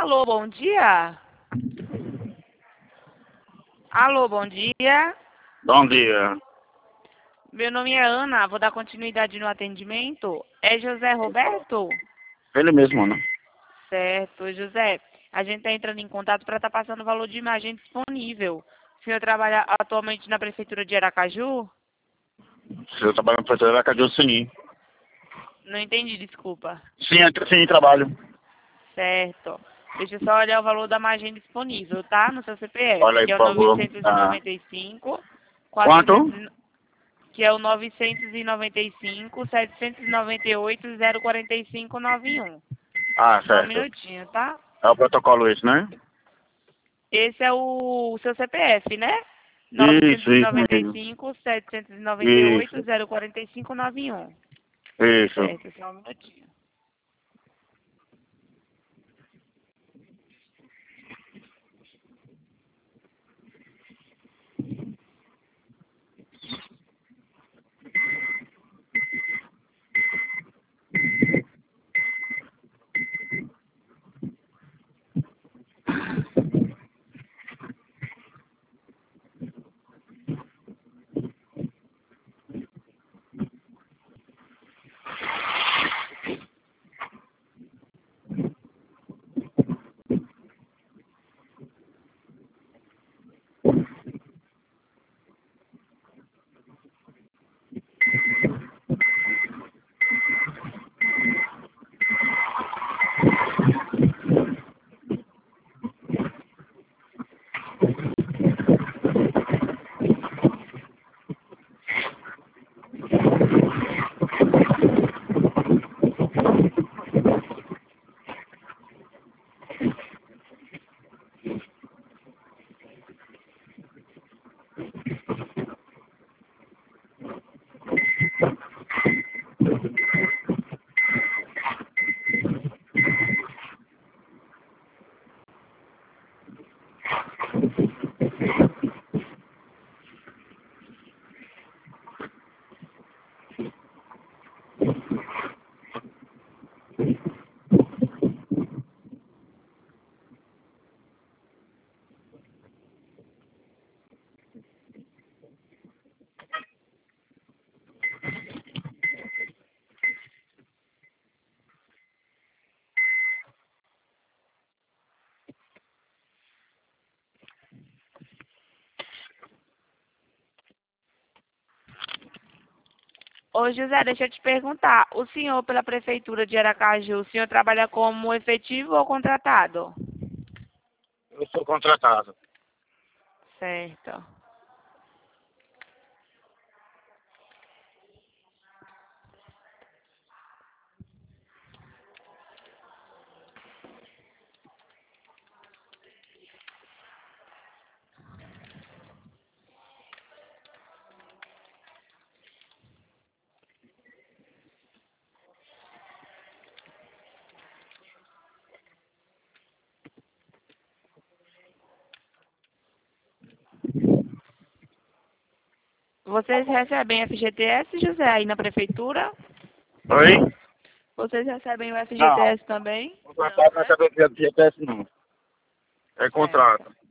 Alô, bom dia? Alô, bom dia. Bom dia. Meu nome é Ana, vou dar continuidade no atendimento. É José Roberto? Ele mesmo, né? Certo, José. A gente está entrando em contato para estar passando o valor de imagem disponível. O senhor trabalha atualmente na Prefeitura de Aracaju? Se eu trabalho na prefeitura da Caju, sim. Não entendi, desculpa. Sim, trabalho. Certo. Deixa eu só olhar o valor da margem disponível, tá? No seu CPF, Olha aí, que é por o favor. 995, Quanto? 400, que é o 995, 798, 045, 91. Ah, Só um certo. minutinho, tá? É o protocolo esse, né? Esse é o seu CPF, né? Isso mesmo. 995, 798, Isso, 045, 91. isso. Certo, só um minutinho. Ô, José, deixa eu te perguntar. O senhor, pela Prefeitura de Aracaju, o senhor trabalha como efetivo ou contratado? Eu sou contratado. Certo. Vocês recebem FGTS, José, aí na Prefeitura? Oi? Vocês recebem o Não. FGTS também? Não, Contratado não é né? saber de GPS, não. É Certo. contrato.